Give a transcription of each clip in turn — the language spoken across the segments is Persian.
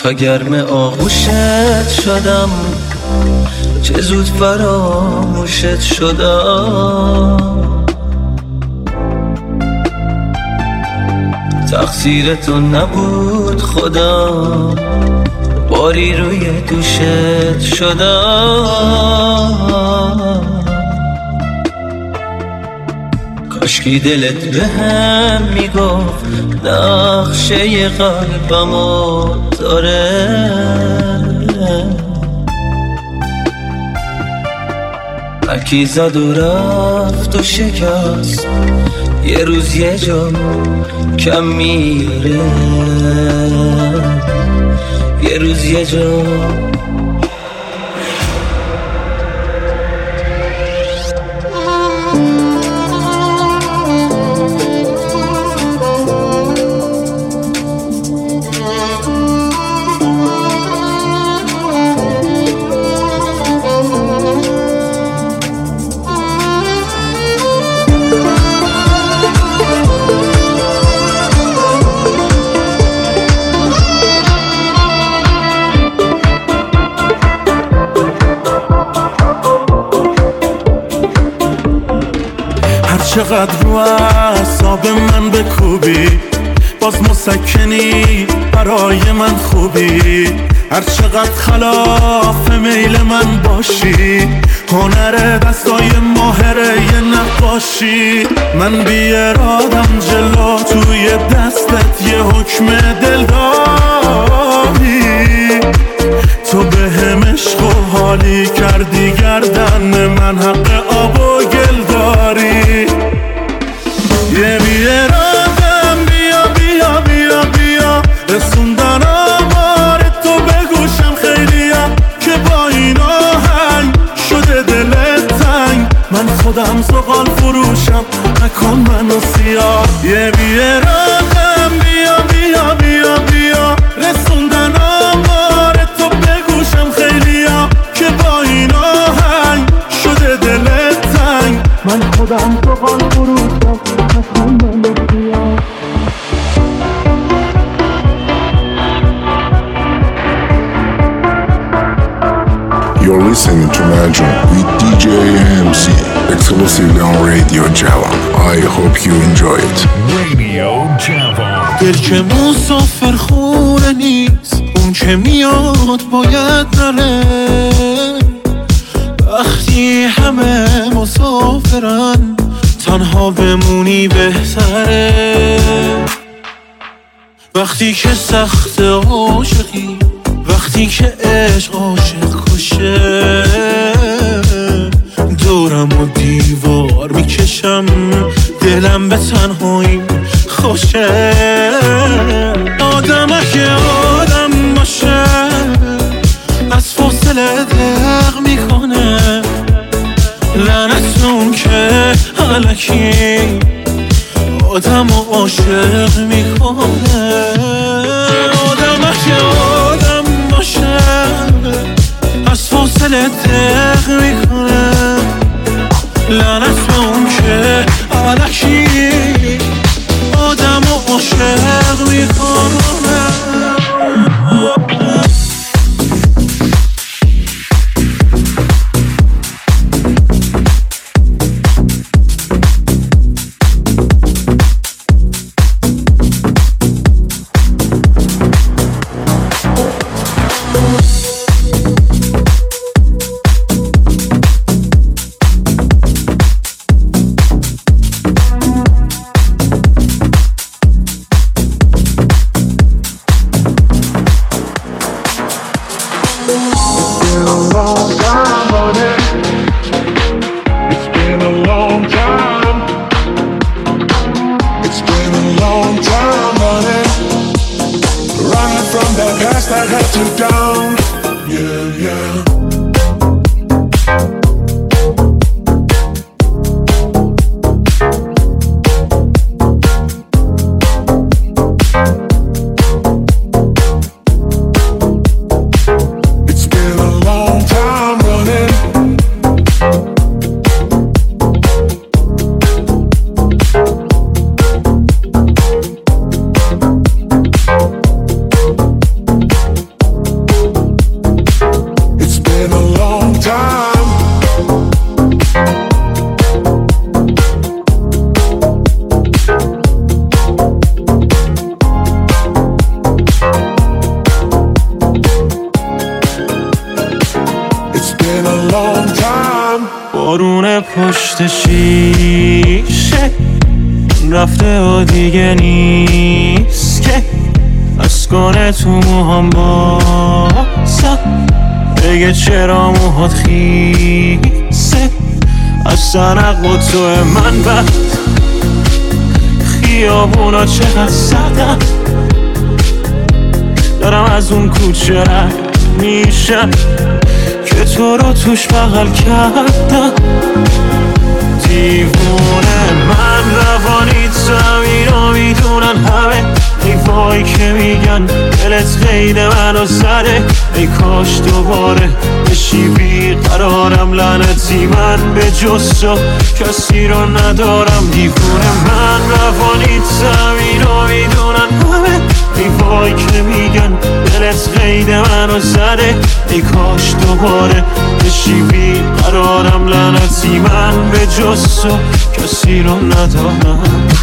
تا گرم آغوشت شدم، چه زود فراموشت شدم. تقصیر تو نبود خدا، باری روی دوشت شدم. کاشکی دلت به هم میگفت نقشه قلبمو داره. هرکی زد و رفت و شکست، یه روز یه جا کم میره، یه روز یه جا. چقدر رو اعصاب من بکوبی، باز مسکنی برای من خوبی. هر چقدر خلاف میل من باشی، هنر دستای ماهر یه نقاشی. من بی ارادم جلو توی دستت یه حکم دل داری. تو به هم عشق و حالی کردی گردن من، حق آب و گل داری. یه بی ارادم بیا بیا بیا بیا، رسوندن آوار تو به گوشم خیلیا، که با این آهنگ شده دلت تنگ. من خودم زغال فروشم، نکن منو سیاه. یه بی ارادم بیا بیا بیا بیا، رسوندن آوار تو به گوشم خیلیا، که با این آهنگ شده دلت تنگ. من خودم زغال فروشم، نکن منو سیاه. You're listening to Magic with DJ AMC, exclusively on Radio Java. I hope you enjoy it. Radio Java. دل که مسافر خونه نیست، اون که میاد باید نره. وقتی همه مسافرن، تنها بمونی بهتره. وقتی که سخت عاشقی، وقتی که عشق عاشق کشه، دورم و دیوار میکشم، دلم به تنهاییم خوشه. آدمه که آدم باشه، از فاصله دق میکنه. لعنت اون که الکی آدم و عاشق میکنه. آدمه که آدم باشه، از فاصله دق میکنه. لعنت اون که الکی آدم و عاشق میکنه. long time. بارون پشت شیشه رفته و دیگه نیست که از کنه تو موهام بازم بگه چرا موهات خیسه از سرق و تو من بعد خیابونا چقدر سردم دارم از اون کوچه رد میشم که تو رو توش بغل کردم دیوونه من روانی زمین رو میدونن همه ای وای که میگن دلت قید منو زده ای کاش دوباره بشی بیقرارم لعنتی من به جز تو کسی رو ندارم دیوونه من روانی زمین رو میدونن همه ای وای که میگن دلت قید منو زده ای کاش دوباره بشی بیقرارم لعنتی من به جز تو کسی رو ندارم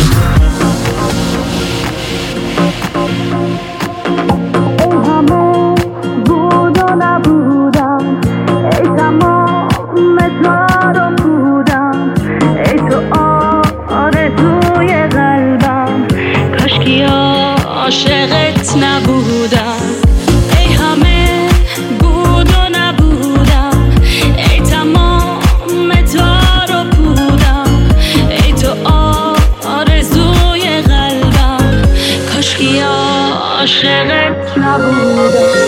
عاشقت نبودم ای همه بود و نبودم ای تمام تار و پودم ای تو آرزوی قلبم کاشکی عاشقت نبودم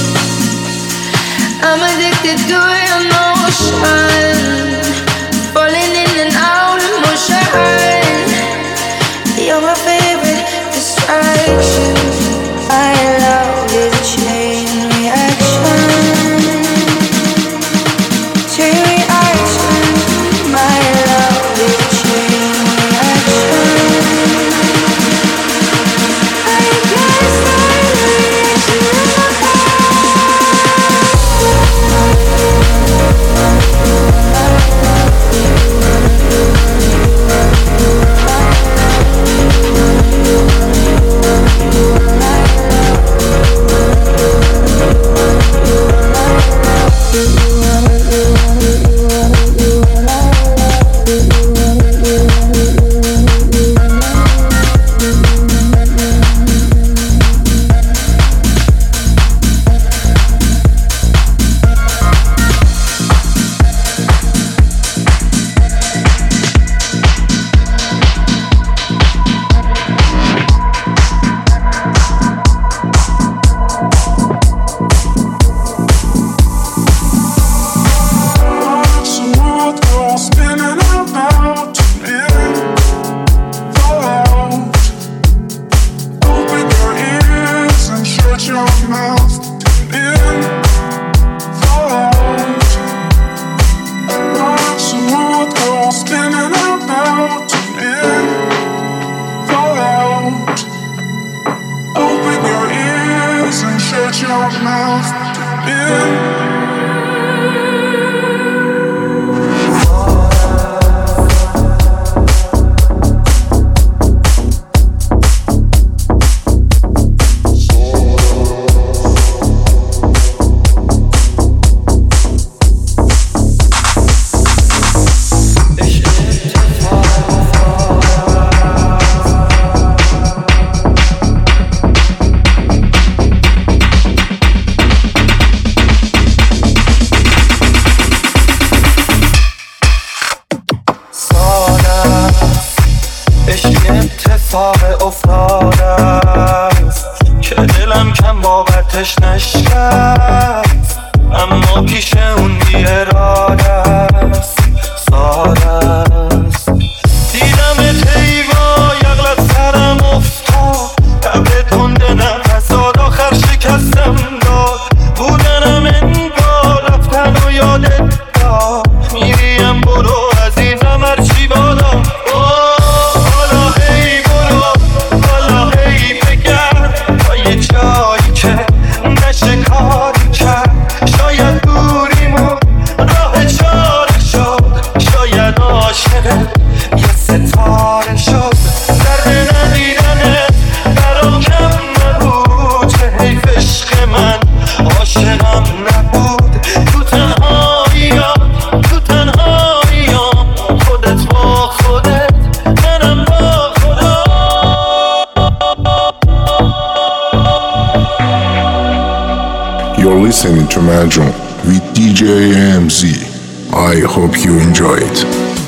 I'm addicted to your emotion, falling in and out of motion. You're my favorite distraction. I allow you to chain reaction. Chain reaction. My love is chain reaction. I guess I need you. اتفاق افتاده است که دلم کم باورش نشکست اما پیش اون بی اراده است ساده است دیدم تیوا یغلب سرم افتاد تبه تنده نفساد آخر شکستم داد بودنم انگار رفتن و یادت داد میریم برو عزیزم هرچی بادا جایی که نشه کاری کرد شاید دوریمون راه چاره شد شاید عاشقت یه ستاره شد درد ندیدنت برام کم نبود چه حیف عشق من عاشقم نبود تو تنهایی Imagine with DJ AMZ. I hope you enjoy it.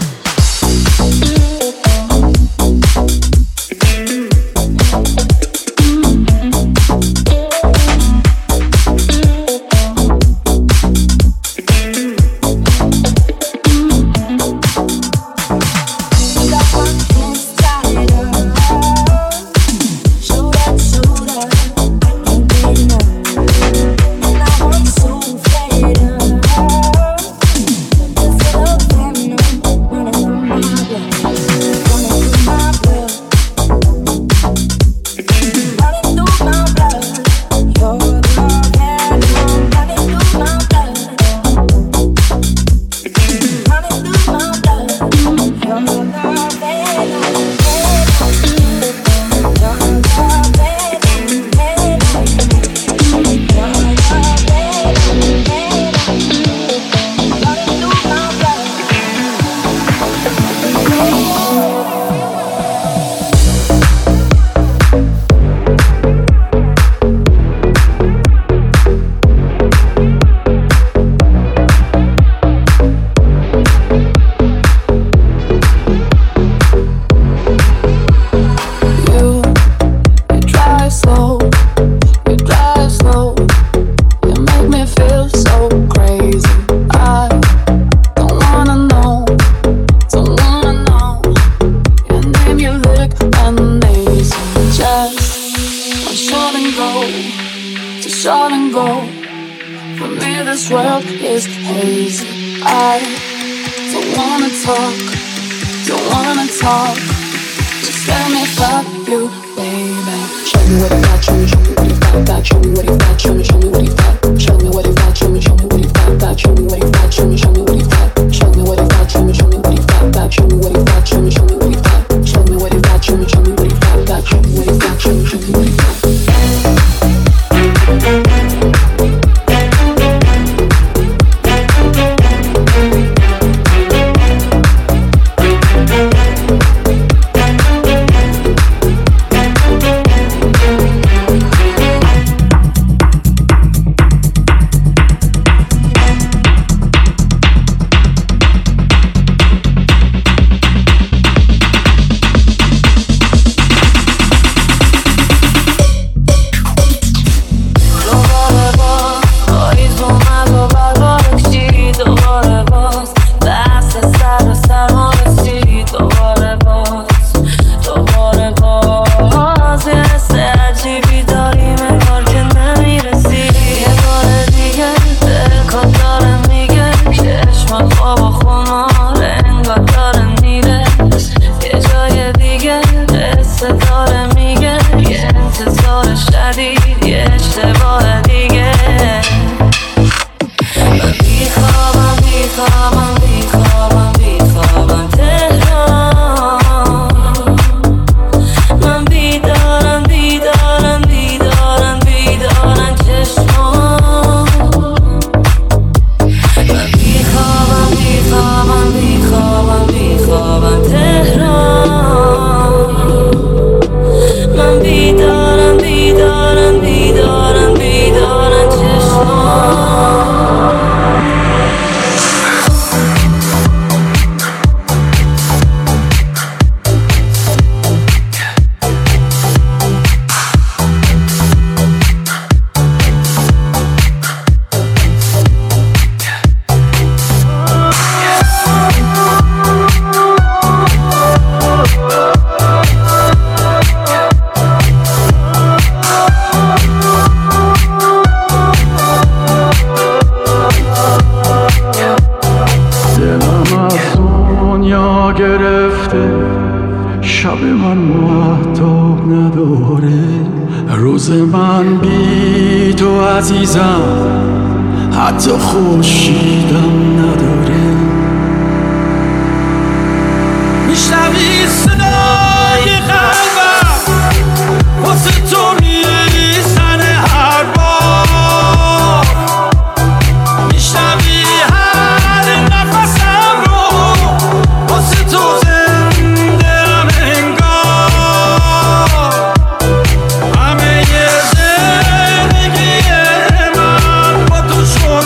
حتی خورشیدم نداره. میشنوی صدای قلبم واسه تو میزنه هر بار، میشنوی هر نفسم رو واسه تو زنده‌ام انگار. همه زندگی من با تو شد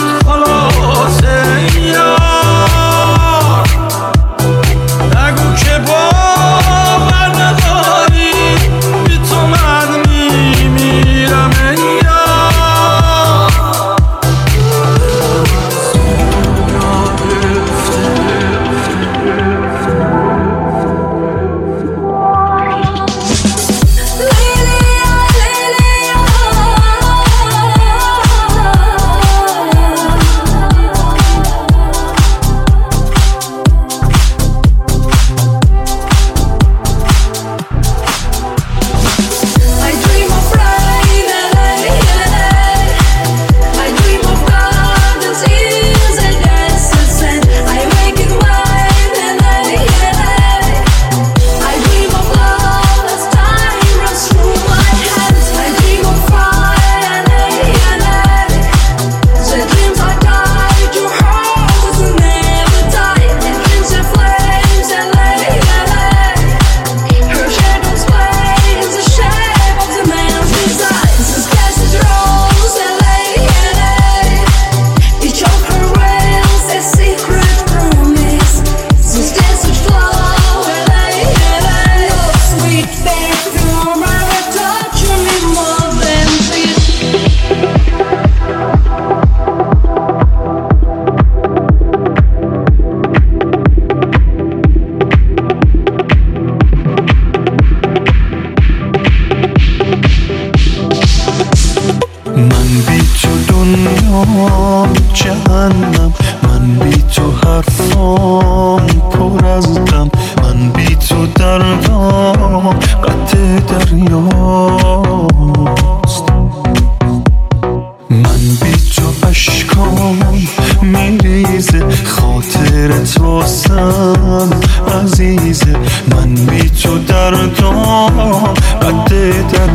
جانم، من بی تو حرفام پر از غم، من بی تو دردام قطع دریاست، من بی تو اشکام میریزه، خاطرت واسم عزیزه، من بی تو دردام قطع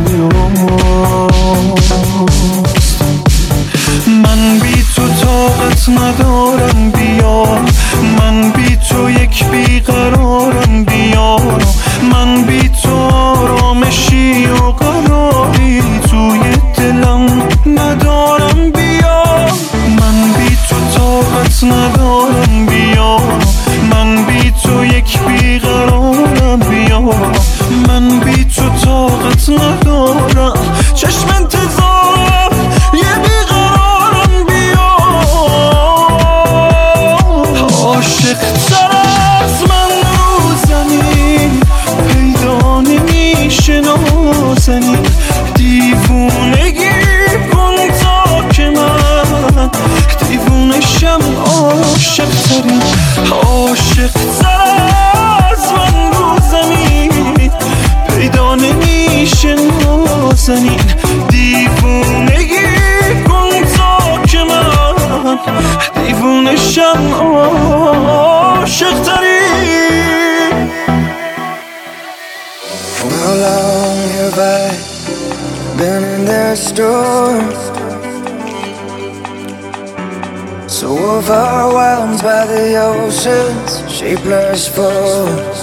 دریاست، من بی تو طاقت ندارم بیا، من بی تو یک بیقرارم بیا، من بی تو آرامشی و قراری توی دلم ندارم بیا، من بی تو طاقت ندارم بیا، من بی تو یک بیقرارم بیا، من بی تو طاقت ندارم، چشم انتظار یه بیقرارم بیا، عاشق تر از من رو زمین پیدا نمیشه نازنین، دیوونگی کن تا که من دیوونشم، عاشق ترین، عاشق تر از من رو زمین پیدا نمیشه نازنین، دیوونگی کن تا که من دیوونشم، عاشق ترین. How long have I been in their stores? So overwhelmed by the ocean's shapeless force.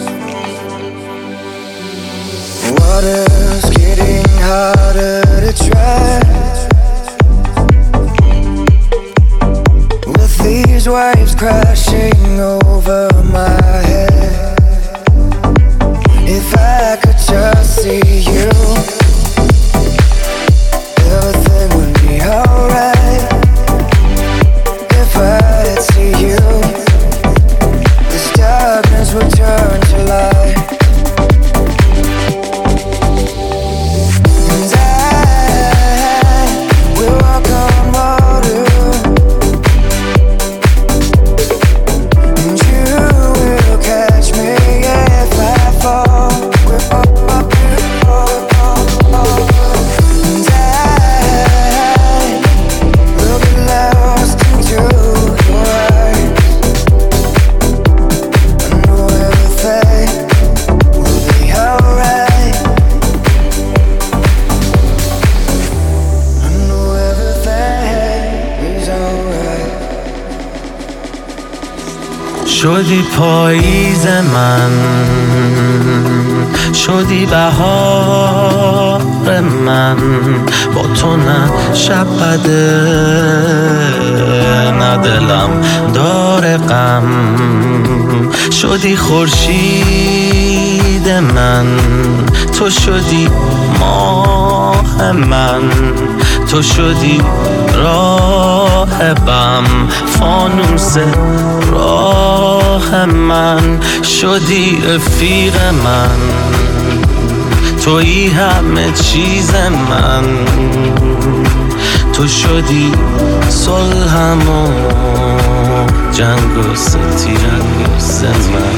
Water's getting harder to tread, with these waves crashing over my head. If I could just see you, everything would be alright. If I'd see you, this darkness would turn to light. And I will walk on water, and you will catch me if I fall. And I will get lost into your eyes. I know everything will be alright. I know everything is alright. شدی پاییز من، شدی بهار من، با تو نه شب بده نه دلم داره غم، شدی خورشید من، تو شدی ماه من، تو شدی راه بم، فانوس راه من، شدی رفیق من، تویی همه چیز من، تو شدی صلحم و جنگ و ستیز من،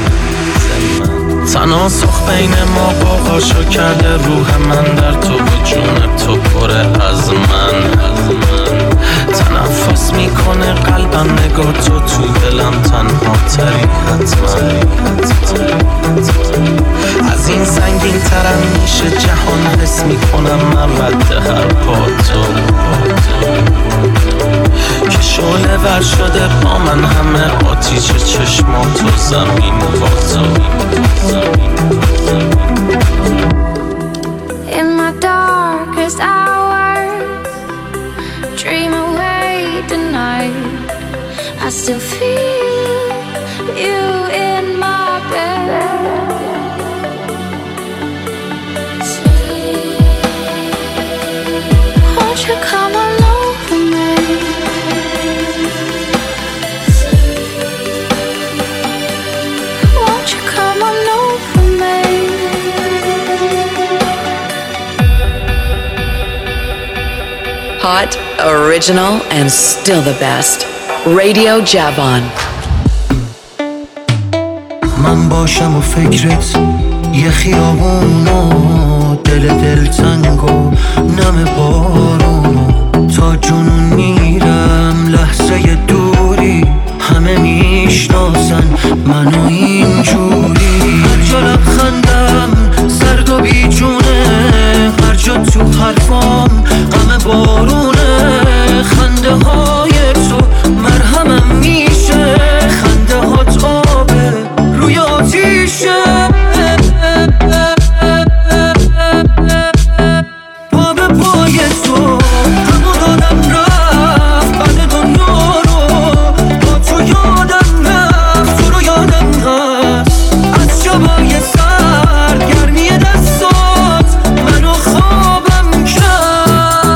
تناسخ بین ما باقاشو کرده روح من در تو و جون تو پره از من، تنفس میکنه قلبم نگاه تو تو دلم تنها تری حتما، از این زنگین ترم میشه جهان حس میکنم من رد هر پا تو، که شعله ور شده با من همه آتیش چشمات و زمین با تو. In my darkest hours, dream away tonight. I still feel you in my bed. Won't you come on over me? Won't you come on over me? Hot, original, and still the best. Radio Javan. من باشم و فکرت یه خیابون و دل تنگ و نم بارون تا جنون میرم لحظه دوری همه میشناسن منو اینجوری هر جا لبخندم سرد و بیجونه هر جا تو حرفام غم بارونه خنده های تو مرهمم میشه خنده هات آبه روی آتیشه پا به پای تو همو دادم رفت بعد دنیا رو با تو یادم رفت تو رو یادم هست از شبای سرد گرمی دستات منو خوابم کرد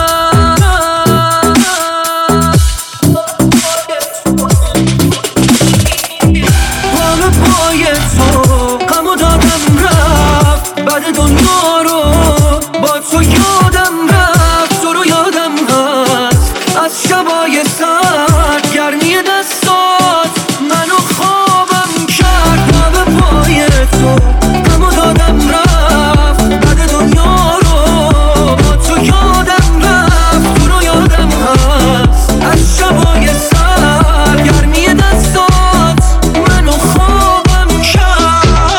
پا به پای تو غمو دادم رفت بعد دنیا رو با تو یادم رفت تو رو یادم هست از شبای سرد گرمی دستات منو خوابم کرد پا به پای تو غمو دادم رفت بعد دنیا رو با تو یادم رفت تو رو یادم هست از شبای سرد گرمی دستات منو خوابم کرد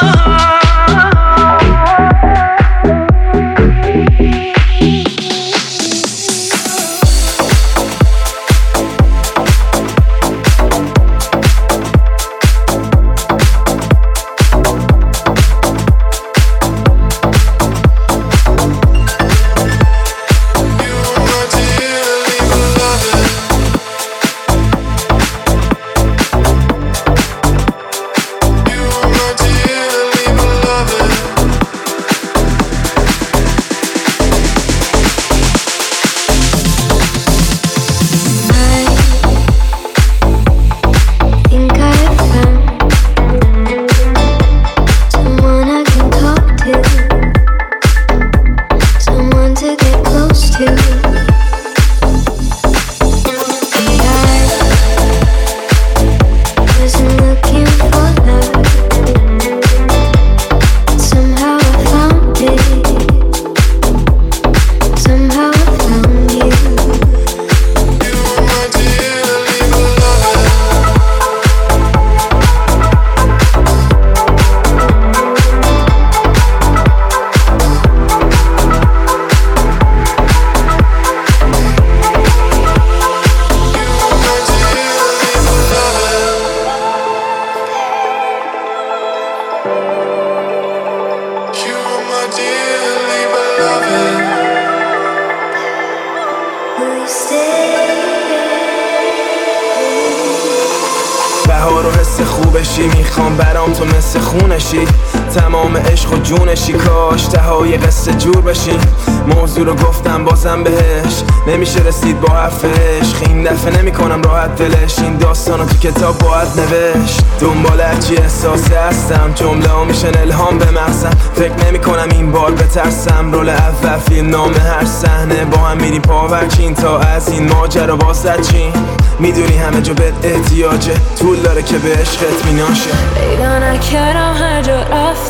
بهار و حس خوبشی میخوام برام تو مثل خونشی تمام عشق و جونشی کاش تهای قصه جور بشی موضوع رو گفتم بازم بهش نمیشه رسید با حرف عشق این دفعه نمی کنم راحت دلش این داستانو تو کتاب باید نوشت دنبال هرچی احساسی هستم جمله ها میشن الهام به مغزم فکر نمی کنم این بار بترسم رول اول فیلم نامه هر صحنه با هم میریم پاورچین تا از این ماجرا بازد چین میدونی همه جا بهت احتیاجه طول داره که به عشقت میناشه پیدا نکردم هر جا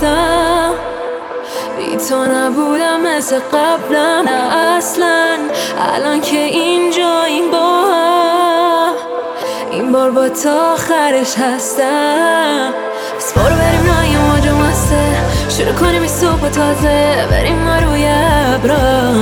رفتم بی تو نبودم مثل قبلم نه اصلا الان که اینجا این بار با تا آخرش هستم بس برو بریم رای موج مسته شروع کنیم این صبح تازه بریم ما روی ابرا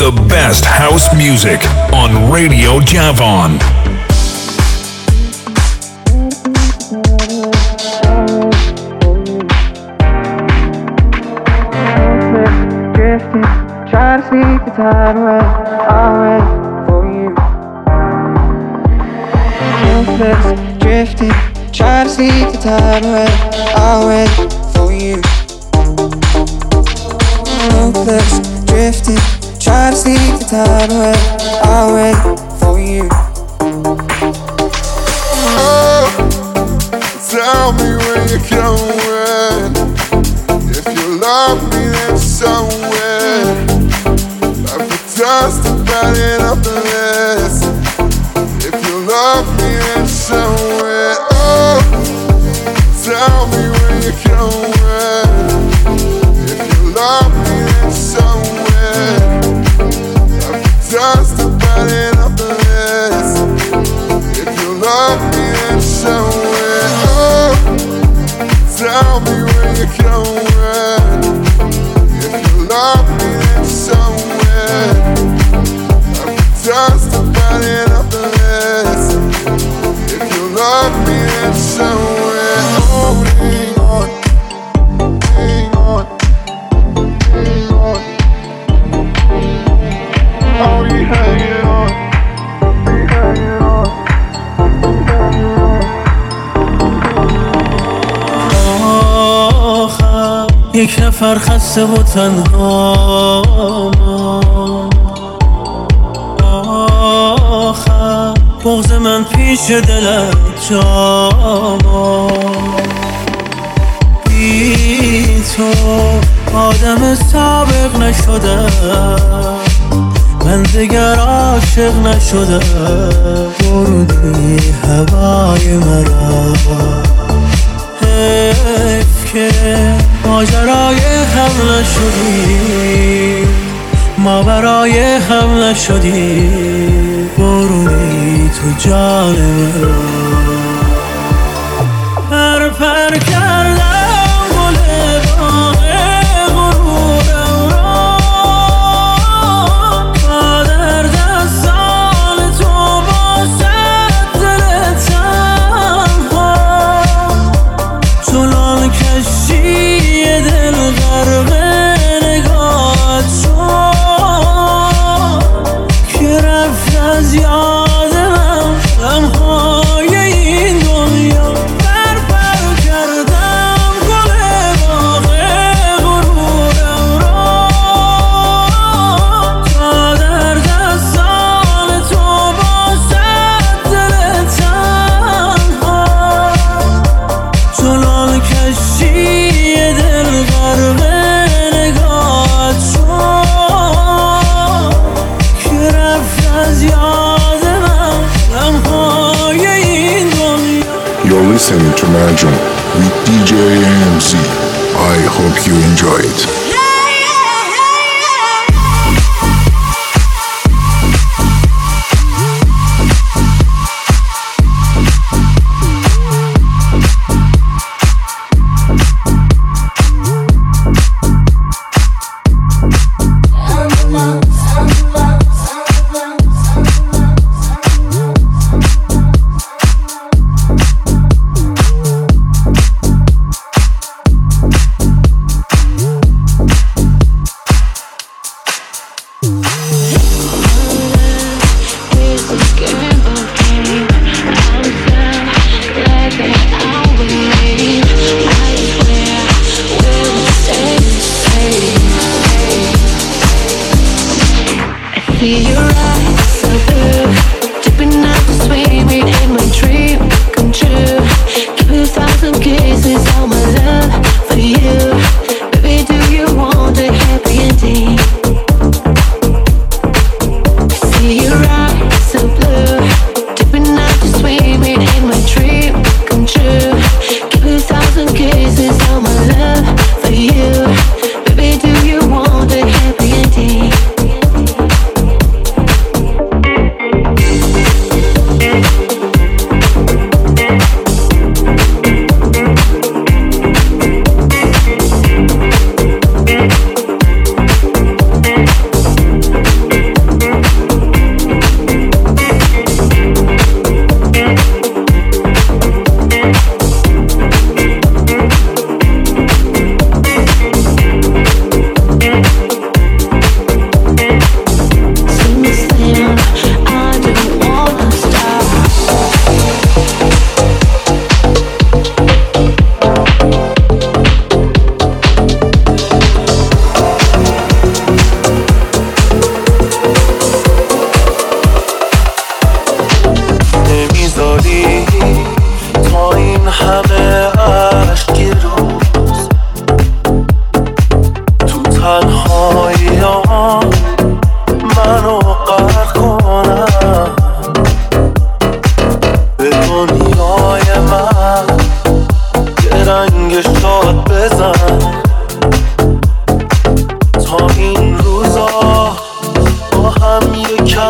The best house music on Radio Javon. Drifting, try to speak the tide away. I'll wait for you. Ruthless, drifting, try to speak the tide away. I'll wait for you. Ruthless, drifting, try to sleep the tide away. I'll wait for you. Oh, tell me where you're going. If you love me, then somewhere. Like the dust about it up the list. If you love me, then somewhere. Oh, tell me where you're going. If you love me, then somewhere. Just about it up the list. If you love me, then somewhere. Oh, tell me where you're going. If you love me, then somewhere. Just about it up the list. If you love me, then somewhere. Holding on, hang on, hang on. Oh, you hanging on, you hanging on, آخر یک نفر خسته و تنها آخر بغض من پیش دلت جاما بی تو آدم سابق نشدم من دیگر عاشق نشدم بردی هوای مرا حیف که ماجرای هم نشدی ما برای هم نشدی بردی تو جان مرا پر کردم گل باغ غرورم را تا در دستان تو باشد دل تنها چنان کشتی دل غرق نگاهت شد که رفت از یاد من لمحه‌های این دنیا پر کردم گل باغ غرورم را تا در دستان تو باشد دل تنها چنان کشتی دل غرق نگاهت شد که رفت از یاد من لمحه‌های این دنیا. You're listening to Magic with DJ AMC. I hope you enjoy it.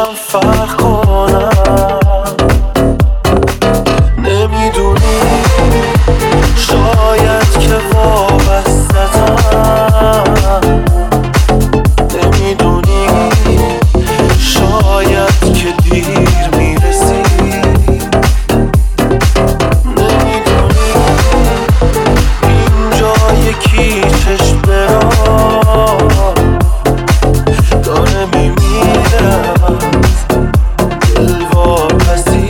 باشم فرق کنم. نمیدونی شاید که وابسته‌ام، نمیدونی شاید که دیر میرسی، نمیدونی اینجا یکی چشم برا داره میمیره از دل واپسی.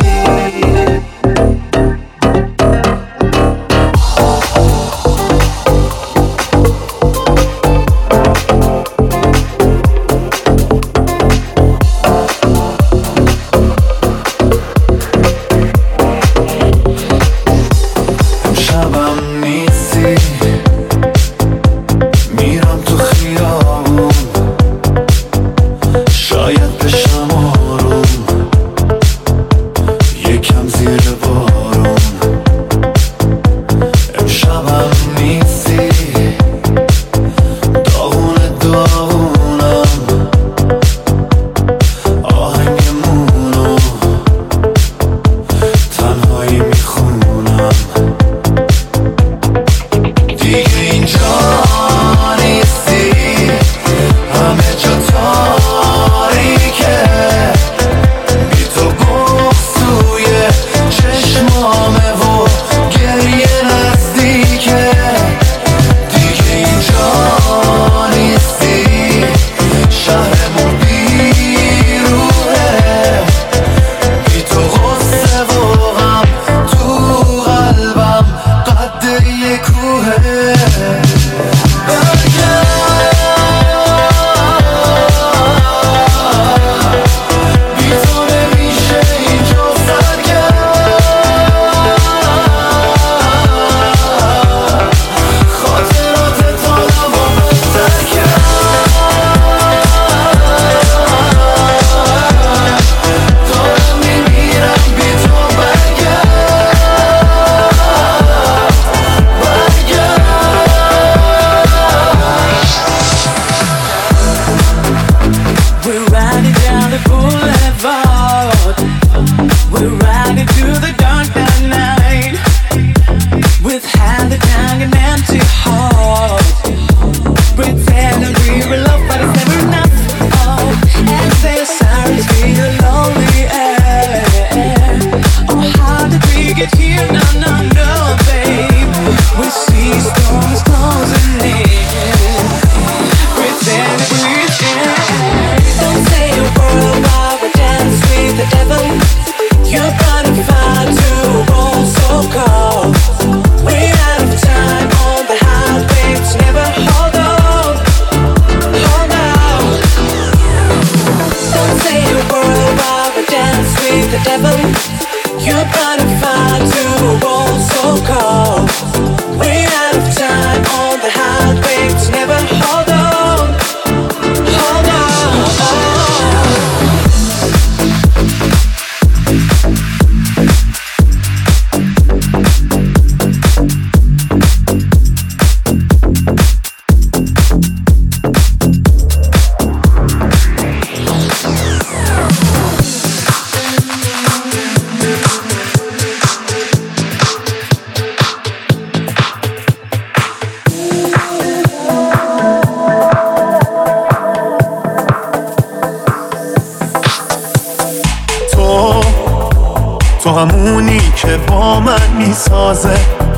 تو همونی که با من میسازه،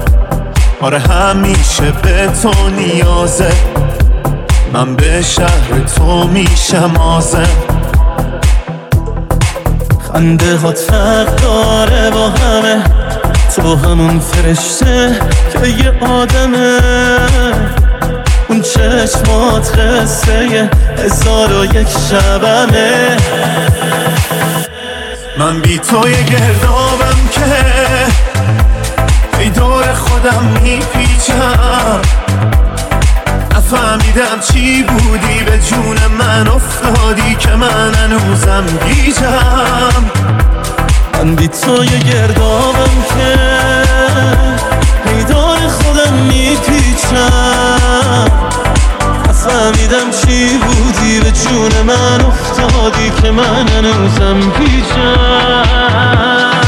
آره همیشه به تو نیازه. من به شهر تو میشم آزم، خنده هات فرق داره با همه. تو همون فرشته که یه آدمه، اون چشمات قصه 1001 شبمه. من بی تو یه گردابم که ای دور خودم میپیچم. نفهمیدم چی بودی به جون من افتادی که من هنوزم گیجم. من بی تو یه گردابم که ای دور خودم میپیچم. نفهمیدم چی بودی به جون من افتادی که من هنوزم بی‌جان.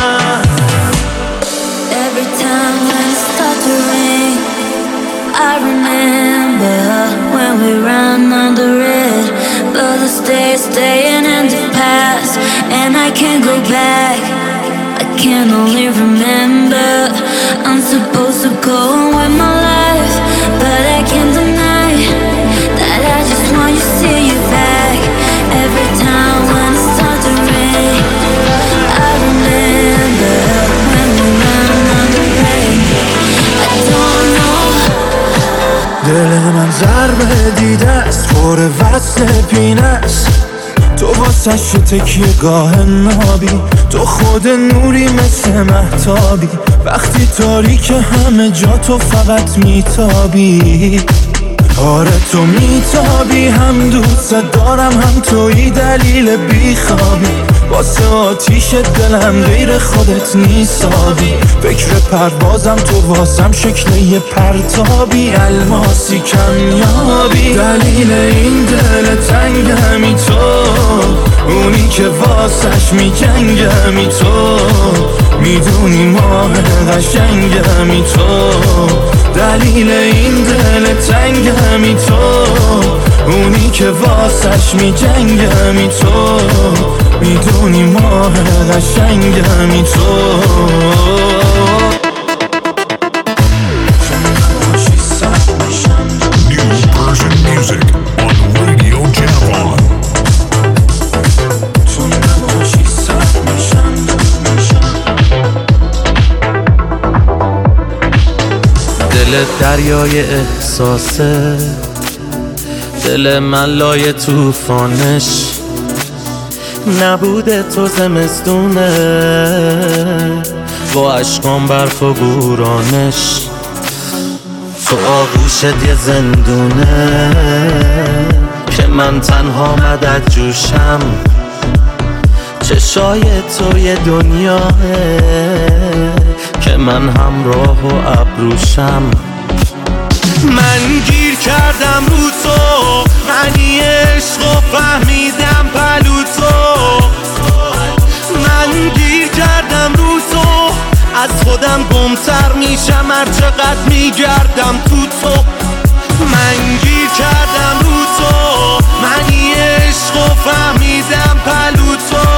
Every time when it starts to rain, I remember when we ran under it. But the days staying in the past, and I can't go back. I can only remember. I'm supposed to go on with my life, but I can't deny that I just want to see you back. Every time when it starts to rain, I remember when we ran under it. I don't know. دل من ضربه دیده است پر وصل پینه است، تو واسه شو تکیه گاه نابی، تو خود نوری مثل مهتابی، وقتی تاریک همه جا تو فقط میتابی. آره تو میتابی، هم دوست دارم هم توی دلیل بیخوابی، واسه آتیش دلم غیر خودت نیستابی. فکر پروازم تو واسم شکل یه پرتابی، الماسی کمیابی. دلیل این دل تنگمی تو، اونی که واسش میجنگمی تو، میدونی ماه قشنگمی تو. دلیل این دل تنگمی تو، اونی که واسش میجنگمی تو، میدونی ماه قشنگمی تو. New Persian music on Radio Japan. دل دریای احساسه، دل من لای توفانش، نبوده تو زمستونه با عشقان برف و بورانش. تو آغوشت یه زندونه که من تنها مدد جوشم، چشای تو یه دنیاه که من همراه و ابروشم. من گیر کردم رو تو، معنی عشق و فهمیدم پلو تو. من گیر کردم رو تو، از خودم گمتر میشم هر چقدر میگردم تو تو. من گیر کردم رو تو، معنی عشق و فهمیدم پلو تو.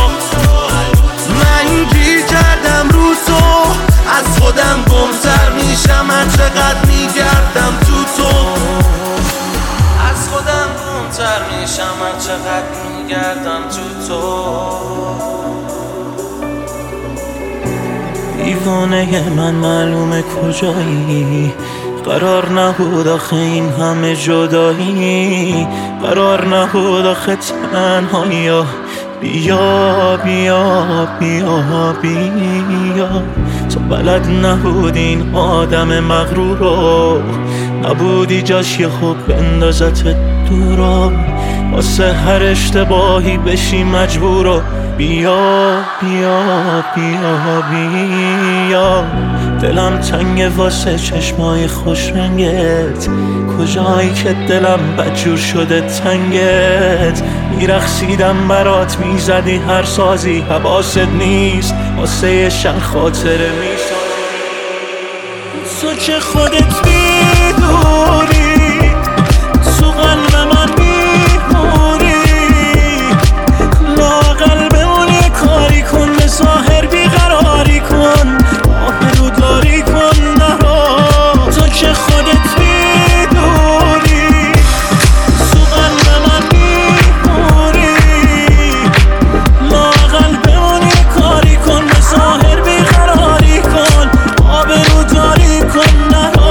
من گیر کردم رو تو، از خودم گمتر میشم هر چقدر میگردم تو تو. از خودم گمتر میشم هر چقدر میگردم تو تو. دیوانه من معلومه کجایی، قرار نبود آخه این همه جدایی، قرار نبود آخه تنهایی. بیا بیا بیا بیا، تو بلد نبودی این آدم مغرور رو، نبودی جاش یه خوب بندازت دورا، واسه هر اشتباهی بشی مجبورو. بیا بیا بیا بیا، دلم تنگه واسه چشمای خوش رنگت، کجایی که دلم بدجور شده تنگت. میرقصیدم برات، میزدی هر سازی، حواست نیست واسه یه شن خاطره میسازی. تو که خودت میدونی تو قلب من میمونی، لااقل بمون یه کاری کن، به ظاهر بیقراری کن، آبروداری کن نرو. تو که خودت میدونی تو قلب من میمونی، لااقل بمون یه کاری کن، به ظاهر بیقراری کن، آبروداری کن نرو.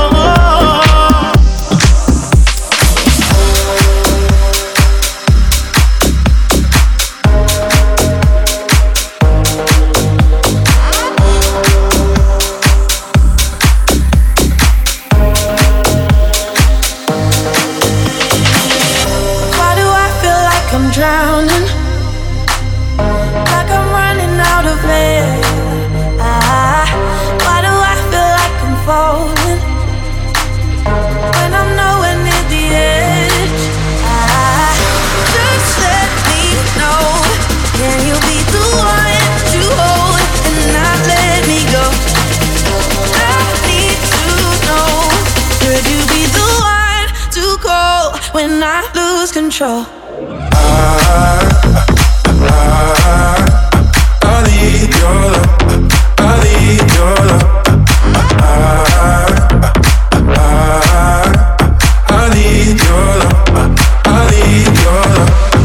Drowning, like I'm running out of air. Why do I feel like I'm falling when I'm nowhere near the edge? lose control. I need your love. I need your love. I need your love. I need your love.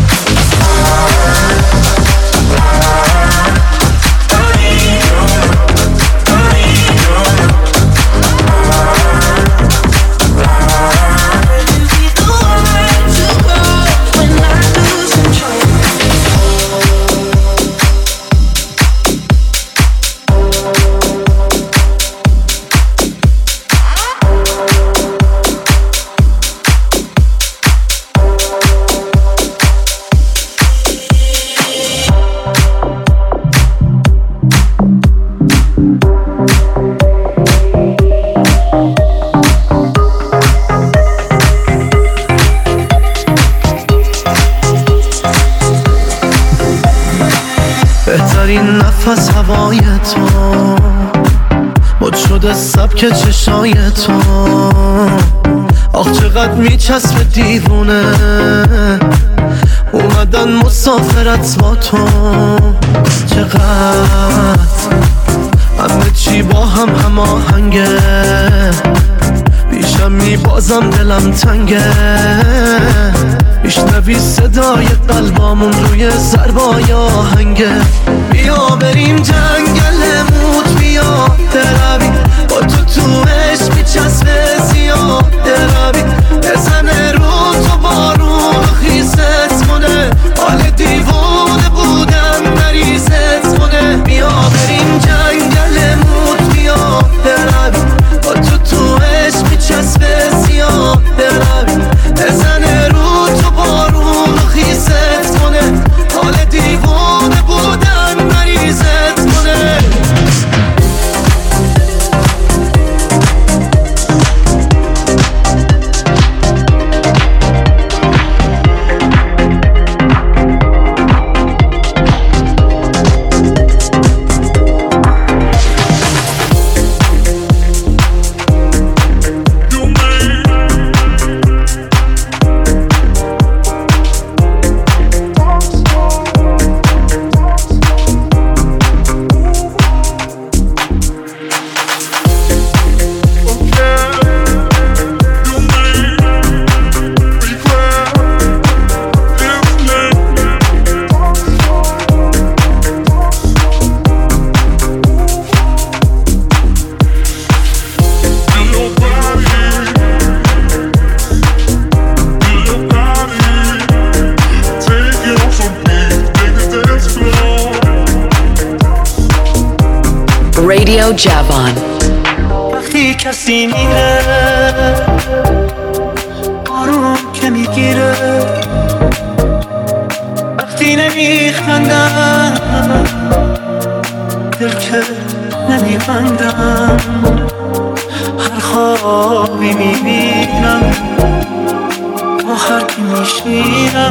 بهترین نفس هوای تو مد شده سبک چشای تو آخ چقدر میچسبه دیوونه اومدن مسافرت با تو چقدر همه چی با هم هماهنگه بیشم میبازم دلم تنگه میشنوی صدای قلبامون روی ضربای آهنگه بیا بریم جنگل موت بیا دروی با تو عشق میچسبه زیاد دروی بزنه رو تو بارون خیست کنه حال دیوونه بودن مریضت کنه بیا بریم جنگل موت بیا دروی با تو عشق میچسبه زیاد دروی بزنه رو تو بارون خیست کنه حال دیوونه بودن مریضت کنه Radio Javon. وقتی کسی میره آروم که میگیره وقتی نمیخندم دل که نمیبندم هر خوابی میبینم آخر که میشینم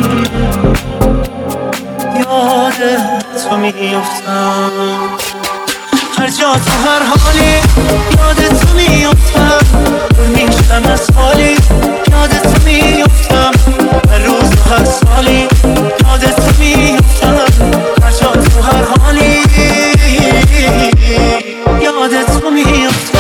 یاد تو میفتم هر جا تو هر حالی یاد تو میفتم میشتم از حالی یاد تو میفتم هر روز و هر سالی یاد تو میفتم هر جا تو هر حالی یاد تو میفتم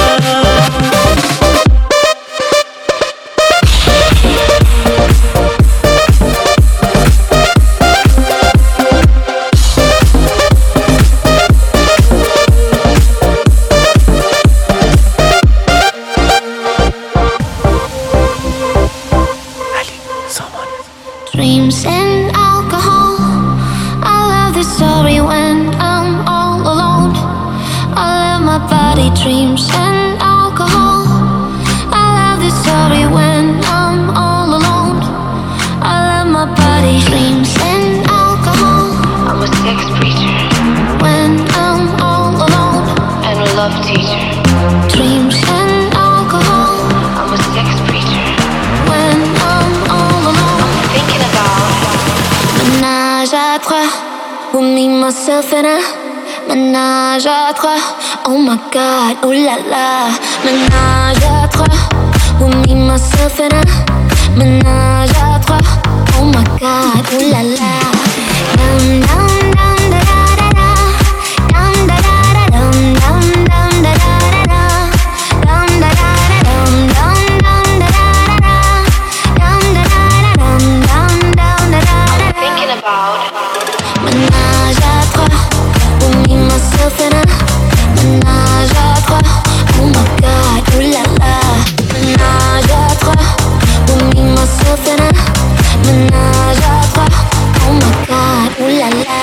Dreams and alcohol. I love this story when I'm all alone. I love my body, dreams and alcohol. I love this story when I'm all alone. I love my body, dreams and alcohol. I'm a sex preacher When I'm all alone. and a love teacher. Dreams and alcohol. I'm a sex preacher. When I'm all alone. I'm thinking about Menage à trois, with me, myself and I. Menage à trois, oh my god, oh la la. Menage à trois, with me, myself and I. Menage à trois, oh my God, ooh la la. Dum dum dum da da da da. Dum da da da dum dum dum da da da da. Dum da da da dum dum dum da da da da. Dum da da da dum dum dum da da da. I'm thinking about Ménage à trois, pour me, myself and I. Ménage à trois, oh my God, ooh la la. Ménage à trois, pour me, myself and I. Ménage à trois, oh my God, ooh la la.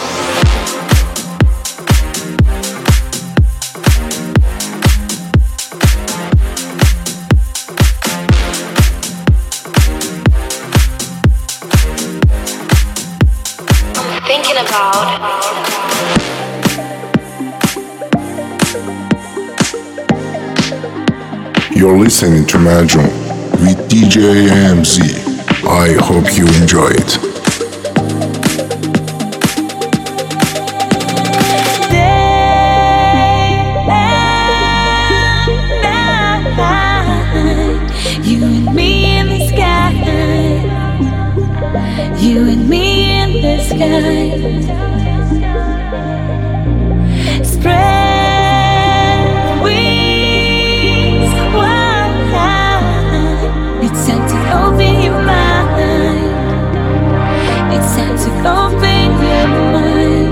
thinking about. You're listening to Majum with DJ AMZ. I hope you enjoy it. You and me in the sky. You and me in the sky. Spread wings wide. It's time to open your mind. It's time to open your mind.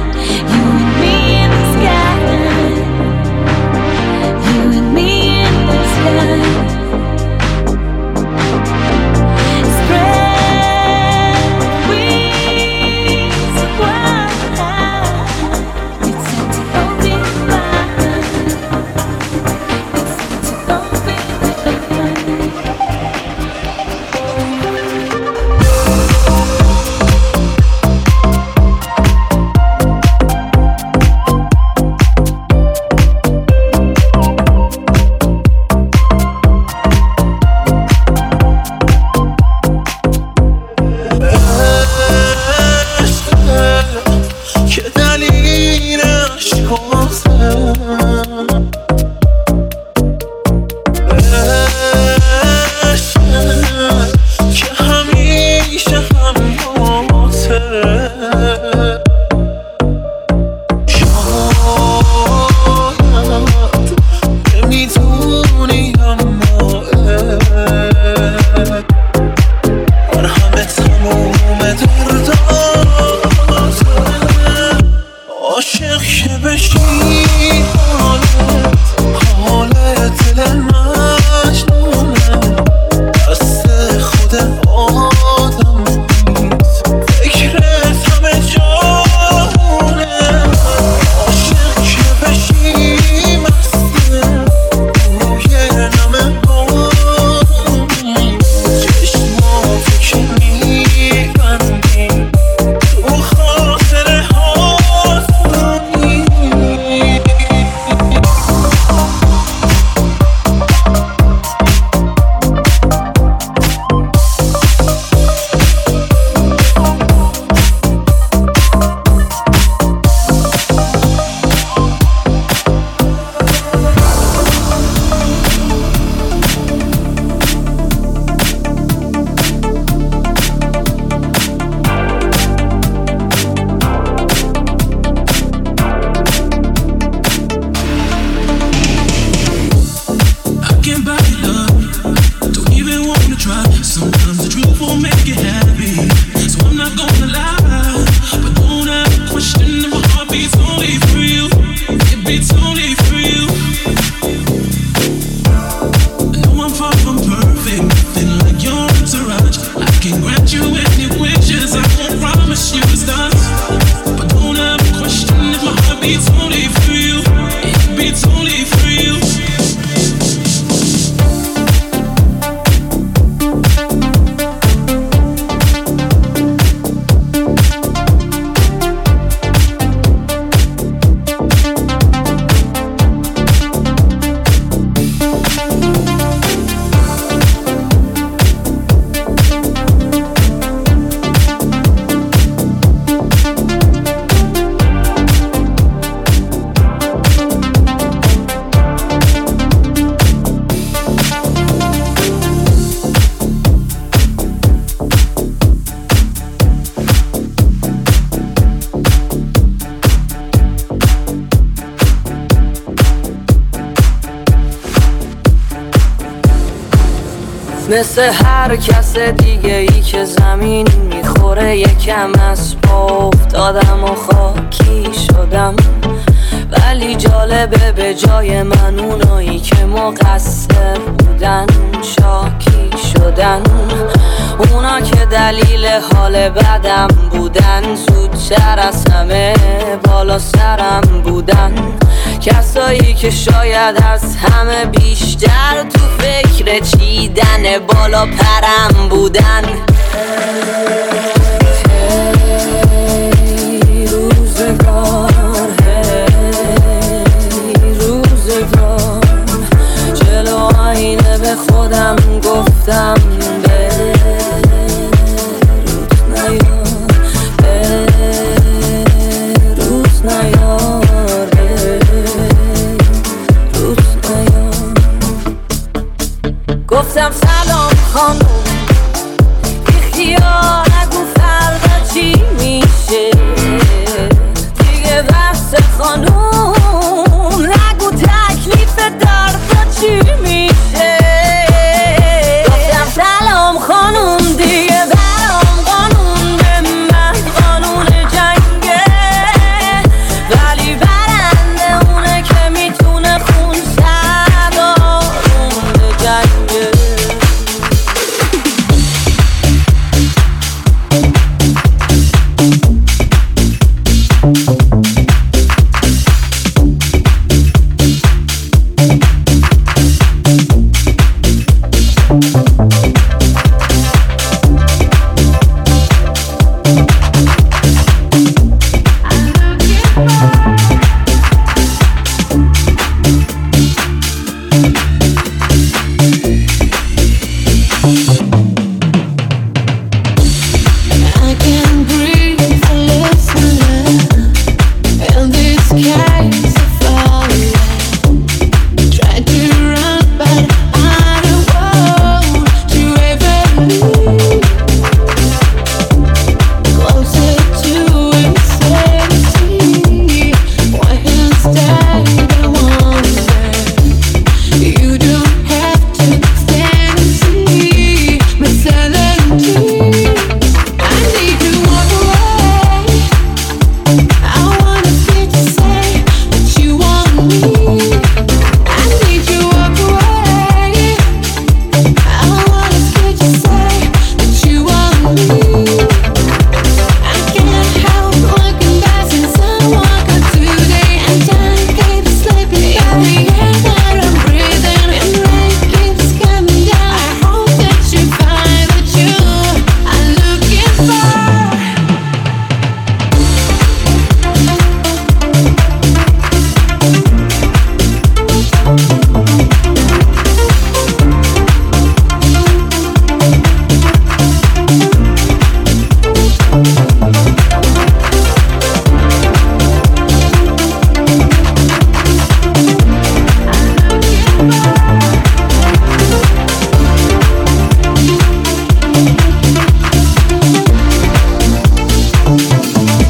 You and me in the مثل هر کس دیگه ای که زمین میخوره یکم از پا افتادم و خاکی شدم. ولی جالبه به جای من اونایی که مقصر بودن شاکی شدن. اونا که دلیل حال بدم بودن زودتر از همه بالا سرم بودن. کسایی که شاید از همه بیشتر تو فکر چیدن بالا پرم بودن. هی روزگار، هی روزگار، جلو آینه به خودم گفتم روز نیار، گفتم سلام خانم، بیخیال نگو فردا چی میشه دیگه. بحث خانم نگو تکلیف دردا چی میشه. گفتم سلام خانم دیگه برام قانون به من قانون جنگه. ولی برنده اونه که میتونه خون سردارون به جنگه.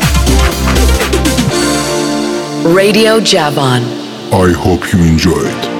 Radio Javan. I hope you enjoyed.